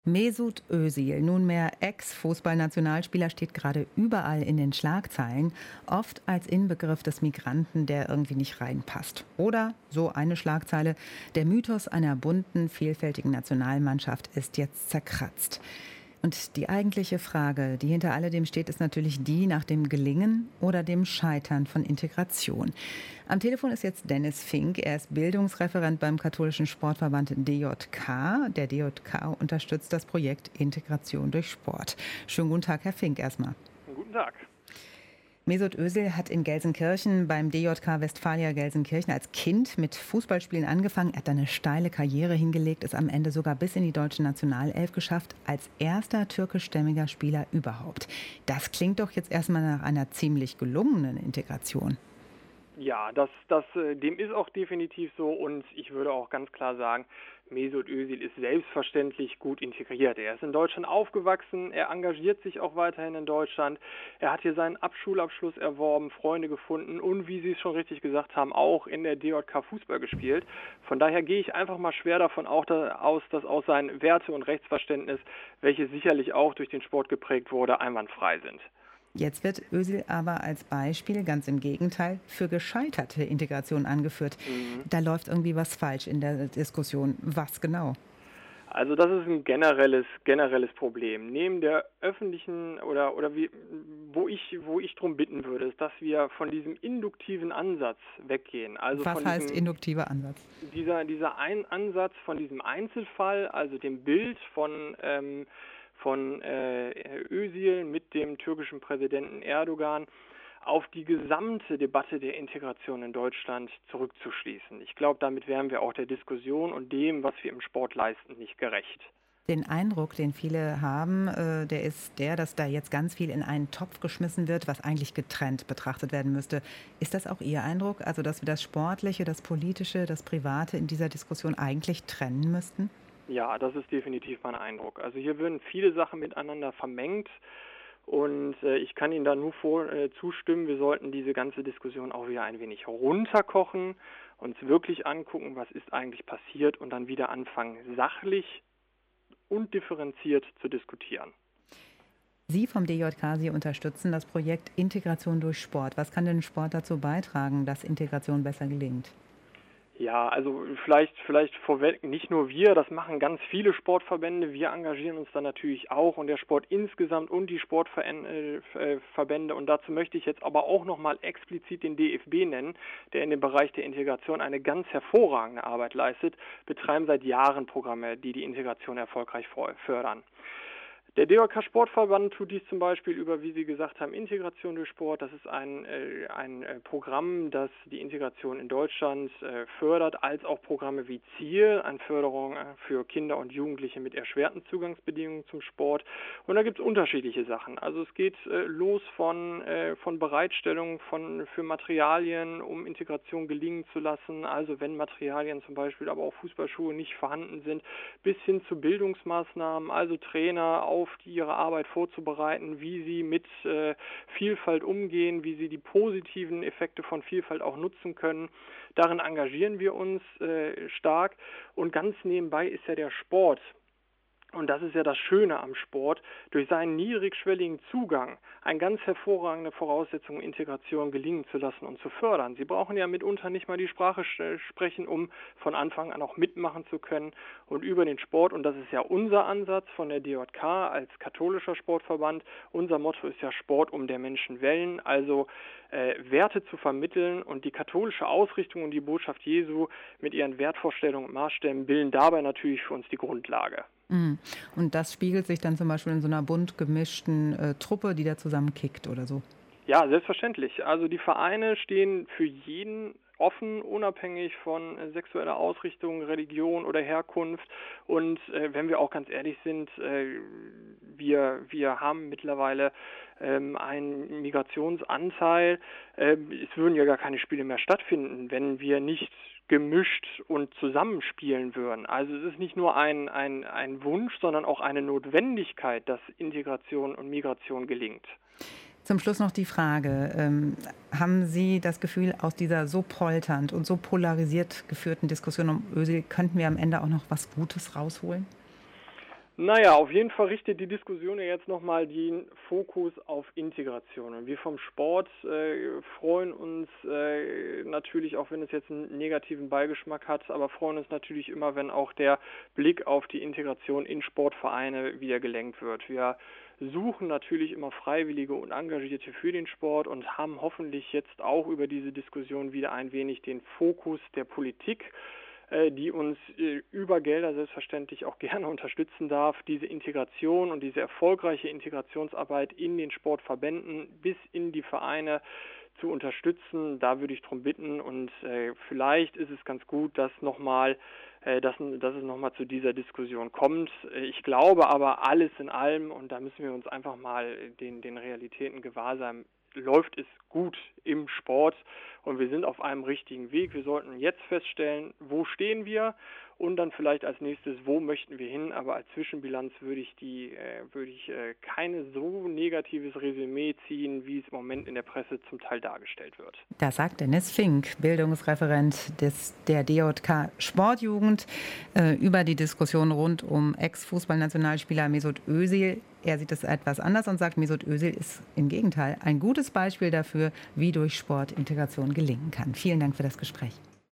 Mesut Özil, nunmehr Ex-Fußballnationalspieler, steht gerade überall in den Schlagzeilen, oft als Inbegriff des Migranten, der irgendwie nicht reinpasst. Oder, so eine Schlagzeile, der Mythos einer bunten, vielfältigen Nationalmannschaft ist jetzt zerkratzt. Und die eigentliche Frage, die hinter alledem steht, ist natürlich die nach dem Gelingen oder dem Scheitern von Integration. Am Telefon ist jetzt Dennis Fink. Er ist Bildungsreferent beim katholischen Sportverband DJK. Der DJK unterstützt das Projekt Integration durch Sport. Schönen guten Tag, Herr Fink, erstmal. Guten Tag. Mesut Özil hat in Gelsenkirchen beim DJK Westfalia Gelsenkirchen als Kind mit Fußballspielen angefangen. Er hat eine steile Karriere hingelegt, ist am Ende sogar bis in die deutsche Nationalelf geschafft, als erster türkischstämmiger Spieler überhaupt. Das klingt doch jetzt erstmal nach einer ziemlich gelungenen Integration. Ja, dem ist auch definitiv so, und ich würde auch ganz klar sagen, Mesut Özil ist selbstverständlich gut integriert. Er ist in Deutschland aufgewachsen, er engagiert sich auch weiterhin in Deutschland, er hat hier seinen Schulabschluss erworben, Freunde gefunden und, wie Sie es schon richtig gesagt haben, auch in der DJK Fußball gespielt. Von daher gehe ich einfach mal schwer davon aus, dass auch sein Werte- und Rechtsverständnis, welches sicherlich auch durch den Sport geprägt wurde, einwandfrei sind. Jetzt wird Özil aber als Beispiel, ganz im Gegenteil, für gescheiterte Integration angeführt. Da läuft irgendwie was falsch in der Diskussion. Was genau? Also das ist ein generelles Problem. Neben der öffentlichen wo ich drum bitten würde, ist, dass wir von diesem induktiven Ansatz weggehen. Also Was von heißt induktiver Ansatz? dieser Ansatz von diesem Einzelfall, also dem Bild von Özil mit dem türkischen Präsidenten Erdogan, auf die gesamte Debatte der Integration in Deutschland zurückzuschließen. Ich glaube, damit wären wir auch der Diskussion und dem, was wir im Sport leisten, nicht gerecht. Den Eindruck, den viele haben, der ist der, dass da jetzt ganz viel in einen Topf geschmissen wird, was eigentlich getrennt betrachtet werden müsste. Ist das auch Ihr Eindruck? Also, dass wir das Sportliche, das Politische, das Private in dieser Diskussion eigentlich trennen müssten? Ja, das ist definitiv mein Eindruck. Also hier würden viele Sachen miteinander vermengt, und ich kann Ihnen da nur zustimmen, wir sollten diese ganze Diskussion auch wieder ein wenig runterkochen, uns wirklich angucken, was ist eigentlich passiert, und dann wieder anfangen, sachlich und differenziert zu diskutieren. Sie vom DJK, Sie unterstützen das Projekt Integration durch Sport. Was kann denn Sport dazu beitragen, dass Integration besser gelingt? Ja, also vielleicht vorweg, nicht nur wir, das machen ganz viele Sportverbände. Wir engagieren uns da natürlich auch, und der Sport insgesamt und die Sportverbände. Und dazu möchte ich jetzt aber auch nochmal explizit den DFB nennen, der in dem Bereich der Integration eine ganz hervorragende Arbeit leistet, betreiben seit Jahren Programme, die die Integration erfolgreich fördern. Der DJK Sportverband tut dies zum Beispiel über, wie Sie gesagt haben, Integration durch Sport. Das ist ein Programm, das die Integration in Deutschland fördert, als auch Programme wie Ziel, eine Förderung für Kinder und Jugendliche mit erschwerten Zugangsbedingungen zum Sport. Und da gibt es unterschiedliche Sachen. Also es geht los von Bereitstellung für Materialien, um Integration gelingen zu lassen. Also wenn Materialien zum Beispiel, aber auch Fußballschuhe nicht vorhanden sind, bis hin zu Bildungsmaßnahmen, also Trainer auf ihre Arbeit vorzubereiten, wie sie mit Vielfalt umgehen, wie sie die positiven Effekte von Vielfalt auch nutzen können. Darin engagieren wir uns stark, und ganz nebenbei ist ja der Sport. Und das ist ja das Schöne am Sport, durch seinen niedrigschwelligen Zugang eine ganz hervorragende Voraussetzung, Integration gelingen zu lassen und zu fördern. Sie brauchen ja mitunter nicht mal die Sprache sprechen, um von Anfang an auch mitmachen zu können. Und über den Sport, und das ist ja unser Ansatz von der DJK als katholischer Sportverband, unser Motto ist ja Sport um der Menschen willen, also Werte zu vermitteln, und die katholische Ausrichtung und die Botschaft Jesu mit ihren Wertvorstellungen und Maßstäben bilden dabei natürlich für uns die Grundlage. Und das spiegelt sich dann zum Beispiel in so einer bunt gemischten Truppe, die da zusammen kickt oder so? Ja, selbstverständlich. Also die Vereine stehen für jeden offen, unabhängig von sexueller Ausrichtung, Religion oder Herkunft. Und wenn wir auch ganz ehrlich sind, wir haben mittlerweile einen Migrationsanteil. Es würden ja gar keine Spiele mehr stattfinden, wenn wir nicht gemischt und zusammenspielen würden. Also es ist nicht nur ein Wunsch, sondern auch eine Notwendigkeit, dass Integration und Migration gelingt. Zum Schluss noch die Frage, haben Sie das Gefühl, aus dieser so polternd und so polarisiert geführten Diskussion um Özil könnten wir am Ende auch noch was Gutes rausholen? Naja, auf jeden Fall richtet die Diskussion ja jetzt nochmal den Fokus auf Integration. Und wir vom Sport freuen uns natürlich, auch wenn es jetzt einen negativen Beigeschmack hat, aber freuen uns natürlich immer, wenn auch der Blick auf die Integration in Sportvereine wieder gelenkt wird. Wir suchen natürlich immer Freiwillige und Engagierte für den Sport und haben hoffentlich jetzt auch über diese Diskussion wieder ein wenig den Fokus der Politik, die uns über Gelder selbstverständlich auch gerne unterstützen darf, diese Integration und diese erfolgreiche Integrationsarbeit in den Sportverbänden bis in die Vereine zu unterstützen. Da würde ich darum bitten und vielleicht ist es ganz gut, dass es nochmal zu dieser Diskussion kommt. Ich glaube aber alles in allem, und da müssen wir uns einfach mal den Realitäten gewahr sein, läuft es gut im Sport und wir sind auf einem richtigen Weg. Wir sollten jetzt feststellen, wo stehen wir und dann vielleicht als nächstes, wo möchten wir hin. Aber als Zwischenbilanz würde ich keine so negatives Resümee ziehen, wie es im Moment in der Presse zum Teil dargestellt wird. Das sagt Dennis Fink, Bildungsreferent der DJK Sportjugend, über die Diskussion rund um Ex-Fußballnationalspieler Mesut Özil. Er sieht es etwas anders und sagt, Mesut Özil ist im Gegenteil ein gutes Beispiel dafür, wie durch Sport Integration gelingen kann. Vielen Dank für das Gespräch.